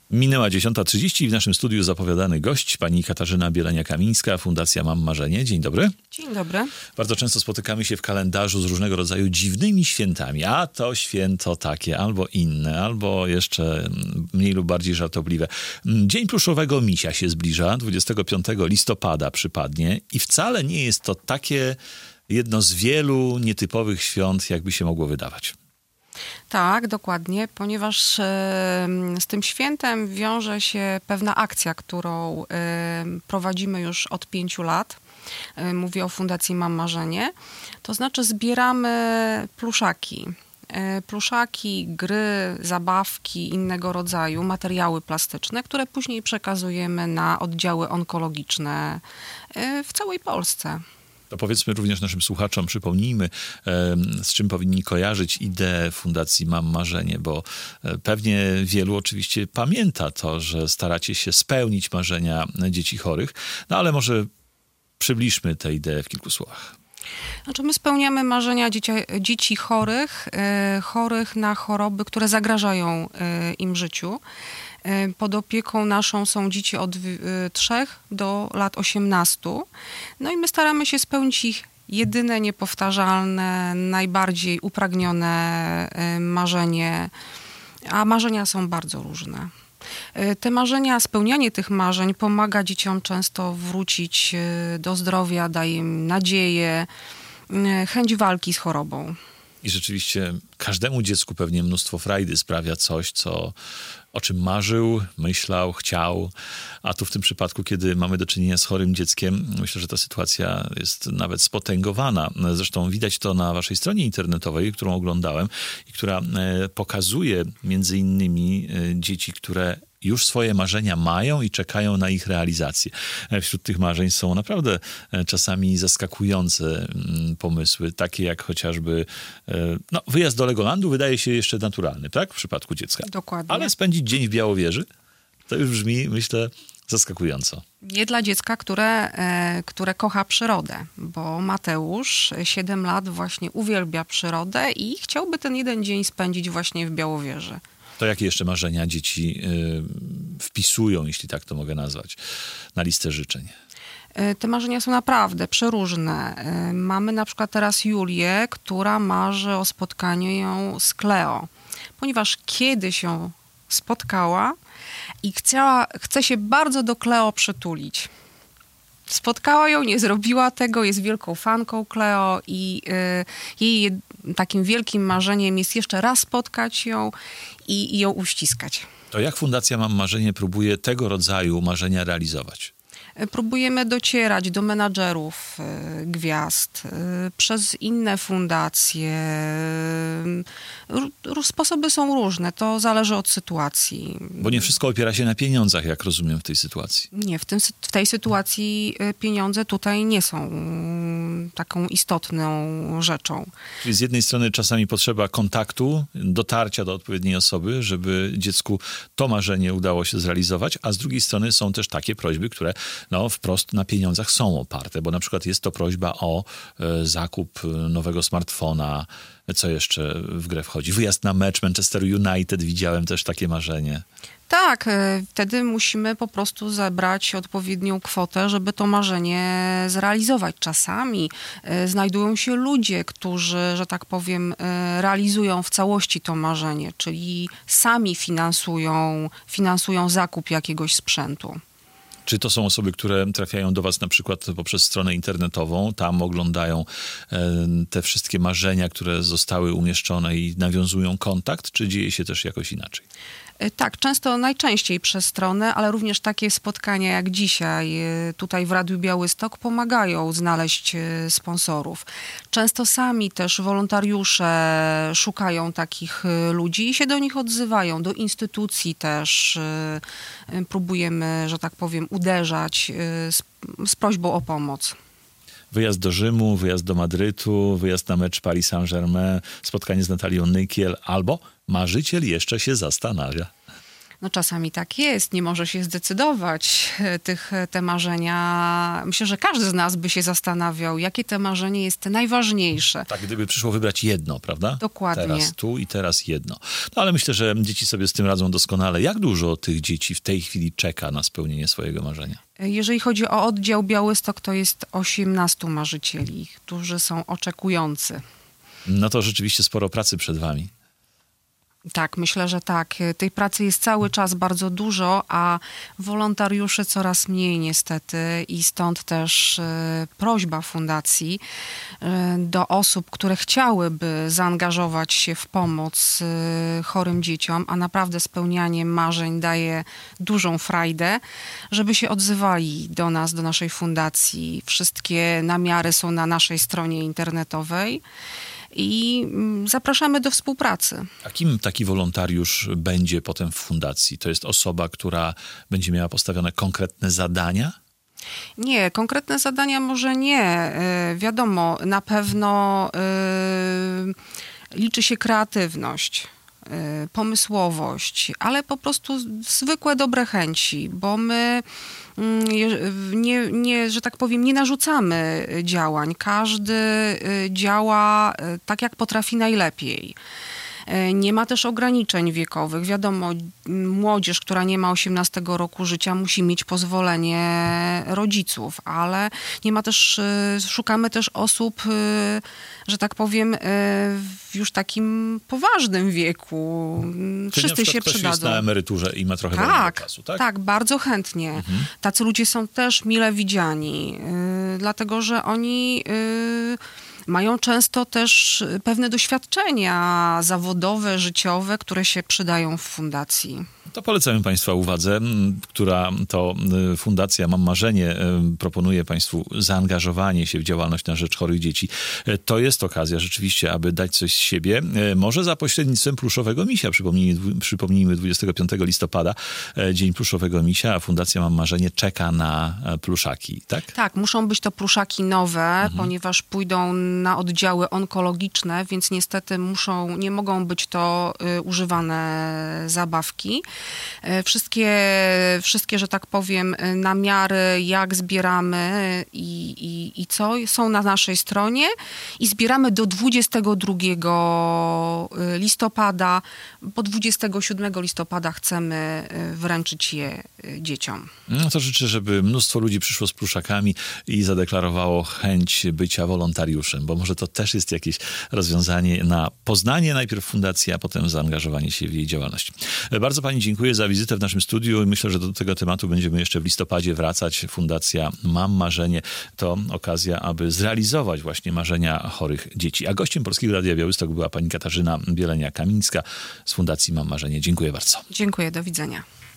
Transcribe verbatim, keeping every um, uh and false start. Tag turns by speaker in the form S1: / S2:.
S1: Minęła dziesiąta trzydzieści i w naszym studiu zapowiadany gość, pani Katarzyna Bielenia-Kamińska, Fundacja Mam Marzenie. Dzień dobry.
S2: Dzień dobry.
S1: Bardzo często spotykamy się w kalendarzu z różnego rodzaju dziwnymi świętami. A to święto takie, albo inne, albo jeszcze mniej lub bardziej żartobliwe. Dzień pluszowego misia się zbliża, dwudziestego piątego listopada przypadnie i wcale nie jest to takie jedno z wielu nietypowych świąt, jakby się mogło wydawać.
S2: Tak, dokładnie, ponieważ e, z tym świętem wiąże się pewna akcja, którą e, prowadzimy już od pięciu lat. E, mówię o Fundacji Mam Marzenie. To znaczy zbieramy pluszaki. E, pluszaki, gry, zabawki innego rodzaju, materiały plastyczne, które później przekazujemy na oddziały onkologiczne e, w całej Polsce.
S1: To powiedzmy również naszym słuchaczom, przypomnijmy, z czym powinni kojarzyć ideę Fundacji Mam Marzenie, bo pewnie wielu oczywiście pamięta to, że staracie się spełnić marzenia dzieci chorych, no ale może przybliżmy tę ideę w kilku słowach.
S2: Znaczy my spełniamy marzenia dzieci, dzieci chorych, e, chorych na choroby, które zagrażają e, im życiu. E, pod opieką naszą są dzieci od trzech do lat osiemnastu. No i my staramy się spełnić ich jedyne, niepowtarzalne, najbardziej upragnione e, marzenie, a marzenia są bardzo różne. Te marzenia, spełnianie tych marzeń pomaga dzieciom często wrócić do zdrowia, daje im nadzieję, chęć walki z chorobą.
S1: I rzeczywiście każdemu dziecku pewnie mnóstwo frajdy sprawia coś, co, o czym marzył, myślał, chciał. A tu w tym przypadku, kiedy mamy do czynienia z chorym dzieckiem, myślę, że ta sytuacja jest nawet spotęgowana. Zresztą widać to na waszej stronie internetowej, którą oglądałem i która pokazuje między innymi dzieci, które już swoje marzenia mają i czekają na ich realizację. Wśród tych marzeń są naprawdę czasami zaskakujące pomysły, takie jak chociażby no, wyjazd do Legolandu wydaje się jeszcze naturalny, tak? W przypadku dziecka.
S2: Dokładnie.
S1: Ale spędzić dzień w Białowieży, to już brzmi, myślę, zaskakująco.
S2: Nie dla dziecka, które, które kocha przyrodę, bo Mateusz siedem lat właśnie uwielbia przyrodę i chciałby ten jeden dzień spędzić właśnie w Białowieży.
S1: To jakie jeszcze marzenia dzieci y, wpisują, jeśli tak to mogę nazwać, na listę życzeń?
S2: Te marzenia są naprawdę przeróżne. Mamy na przykład teraz Julię, która marzy o spotkaniu ją z Kleo, ponieważ kiedyś ją spotkała i chciała, chce się bardzo do Kleo przytulić. Spotkała ją, nie zrobiła tego, jest wielką fanką Kleo i y, jej takim wielkim marzeniem jest jeszcze raz spotkać ją i, i ją uściskać.
S1: To jak Fundacja Mam Marzenie próbuje tego rodzaju marzenia realizować?
S2: Próbujemy docierać do menadżerów y, gwiazd y, przez inne fundacje. Y, sposoby są różne, to zależy od sytuacji.
S1: Bo nie wszystko opiera się na pieniądzach, jak rozumiem w tej sytuacji.
S2: Nie, w, tym, w tej sytuacji pieniądze tutaj nie są y, taką istotną rzeczą.
S1: Czyli z jednej strony czasami potrzeba kontaktu, dotarcia do odpowiedniej osoby, żeby dziecku to marzenie udało się zrealizować, a z drugiej strony są też takie prośby, które no, wprost na pieniądzach są oparte, bo na przykład jest to prośba o e, zakup nowego smartfona. Co jeszcze w grę wchodzi? Wyjazd na mecz Manchester United, widziałem też takie marzenie.
S2: Tak, wtedy musimy po prostu zebrać odpowiednią kwotę, żeby to marzenie zrealizować. Czasami znajdują się ludzie, którzy, że tak powiem, realizują w całości to marzenie, czyli sami finansują, finansują zakup jakiegoś sprzętu.
S1: Czy to są osoby, które trafiają do was na przykład poprzez stronę internetową, tam oglądają e, te wszystkie marzenia, które zostały umieszczone i nawiązują kontakt, czy dzieje się też jakoś inaczej?
S2: Tak, często najczęściej przez stronę, ale również takie spotkania jak dzisiaj tutaj w Radiu Białystok pomagają znaleźć sponsorów. Często sami też wolontariusze szukają takich ludzi i się do nich odzywają. Do instytucji też próbujemy, że tak powiem, uderzać z, z prośbą o pomoc.
S1: Wyjazd do Rzymu, wyjazd do Madrytu, wyjazd na mecz Paris Saint-Germain, spotkanie z Natalią Nykiel albo marzyciel jeszcze się zastanawia.
S2: No czasami tak jest, nie może się zdecydować tych, te marzenia. Myślę, że każdy z nas by się zastanawiał, jakie te marzenie jest najważniejsze.
S1: Tak, gdyby przyszło wybrać jedno, prawda?
S2: Dokładnie.
S1: Teraz tu i teraz jedno. No ale myślę, że dzieci sobie z tym radzą doskonale. Jak dużo tych dzieci w tej chwili czeka na spełnienie swojego marzenia?
S2: Jeżeli chodzi o oddział Białystok, to jest osiemnastu marzycieli, którzy są oczekujący.
S1: No to rzeczywiście sporo pracy przed wami.
S2: Tak, myślę, że tak. Tej pracy jest cały czas bardzo dużo, a wolontariuszy coraz mniej niestety i stąd też e, prośba fundacji e, do osób, które chciałyby zaangażować się w pomoc e, chorym dzieciom, a naprawdę spełnianie marzeń daje dużą frajdę, żeby się odzywali do nas, do naszej fundacji. Wszystkie namiary są na naszej stronie internetowej. I zapraszamy do współpracy.
S1: A kim taki wolontariusz będzie potem w fundacji? To jest osoba, która będzie miała postawione konkretne zadania?
S2: Nie, konkretne zadania może nie. Wiadomo, na pewno yy, liczy się kreatywność, yy, pomysłowość, ale po prostu zwykłe dobre chęci, bo my Nie, nie, że tak powiem, nie narzucamy działań. Każdy działa tak, jak potrafi najlepiej. Nie ma też ograniczeń wiekowych. Wiadomo, młodzież, która nie ma osiemnastego roku życia, musi mieć pozwolenie rodziców, ale nie ma też, szukamy też osób, że tak powiem, w już takim poważnym wieku.
S1: Czyli
S2: Wszyscy się
S1: ktoś
S2: przydadzą.
S1: Jest na emeryturze i ma trochę
S2: tak,
S1: wolnego czasu, tak?
S2: Tak, bardzo chętnie. Mhm. Tacy ludzie są też mile widziani, yy, dlatego że oni yy, mają często też pewne doświadczenia zawodowe, życiowe, które się przydają w fundacji.
S1: To polecamy Państwa uwadze, która to Fundacja Mam Marzenie proponuje Państwu zaangażowanie się w działalność na rzecz chorych dzieci. To jest okazja rzeczywiście, aby dać coś z siebie. Może za pośrednictwem pluszowego misia. Przypomnijmy, przypomnijmy dwudziestego piątego listopada, Dzień Pluszowego Misia, a Fundacja Mam Marzenie czeka na pluszaki, tak?
S2: Tak, muszą być to pluszaki nowe, mhm. ponieważ pójdą na oddziały onkologiczne, więc niestety muszą, nie mogą być to y, używane zabawki. Wszystkie, wszystkie, że tak powiem, namiary, jak zbieramy i, i, i co, są na naszej stronie i zbieramy do dwudziestego drugiego listopada. Po dwudziestego siódmego listopada chcemy wręczyć je dzieciom.
S1: No to życzę, żeby mnóstwo ludzi przyszło z pluszakami i zadeklarowało chęć bycia wolontariuszem, bo może to też jest jakieś rozwiązanie na poznanie najpierw fundacji, a potem zaangażowanie się w jej działalność. Bardzo Pani dziękuję za wizytę w naszym studiu i myślę, że do tego tematu będziemy jeszcze w listopadzie wracać. Fundacja Mam Marzenie to okazja, aby zrealizować właśnie marzenia chorych dzieci. A gościem Polskiego Radia Białystok była pani Katarzyna Bielenia-Kamińska z Fundacji Mam Marzenie. Dziękuję bardzo.
S2: Dziękuję, do widzenia.